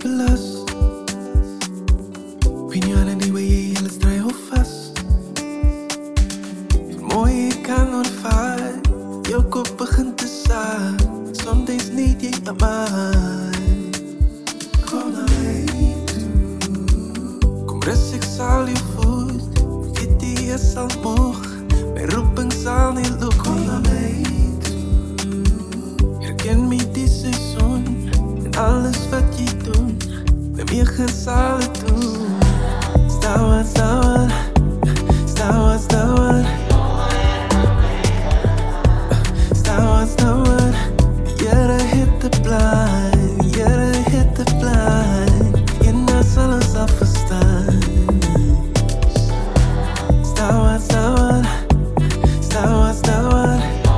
belust. Weet nie aan die way jy alles draai hou vas. Mooi jy kan ontvaar, jou kop begin te saak. Soms need jy 'n man. Kom na my toe, kom rus, ek sal jou voed. Weet jy sal moeg, my roeping sal nie loop. Kom na my toe, herken my die seisoen en alles wat jy doen, met my gesal het doen. Stouwen, stouwen, stouwen, stouwen, stouwen, stouwen. Jere hit the blind, jere hit the blind. Je naast zal ons al verstaan. Stouwen, stouwen, stouwen, stouwen,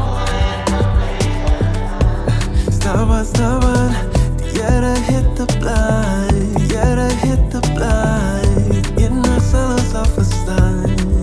stouwen, stouwen. Jere hit the blind, jere hit the blind. Je naast zal ons al verstaan.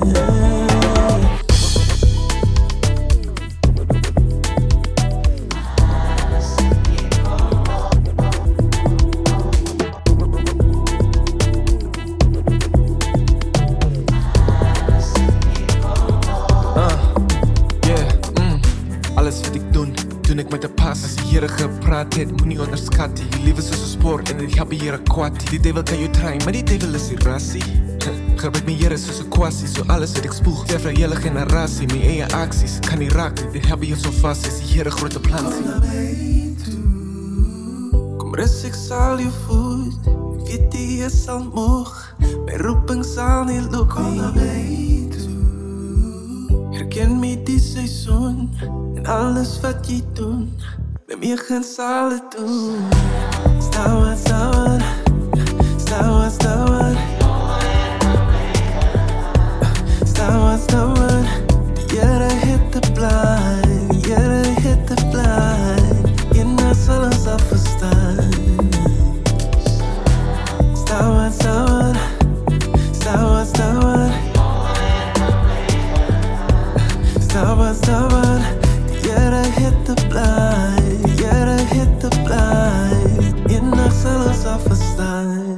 Alles wat ek doen ek met 'n pas. As die Here gepraat het, moenie onderskat die liewe soos 'n spoor en dit help die Here kwad. Die devil kan jou try, maar die devil is die rassie. Gebruik my Here soos 'n kwassie, so alles wat ek spoeg, ter vir hele generasie. My eie aksies kan nie raak nie, dit help jou so vas as die Here groot plan sien. Kom na my toe, kom rus, ek sal jou voed. Ek weet jy sal moeg, my roeping sal nie loop. Kom na my toe, herken my die seisoen en alles wat jy doen, met my gaan sal het doen. Stouwen, stouwen, stouwen, stouwen, stouwen, stouwen. Jere hit the blind, jere hit the blind. Je naast zal ons al verstaan. Stouwen, stouwen, stouwen, stouwen, stouwen, stouwen. Jere hit the blind, jere hit the blind. Je naast zal ons al verstaan.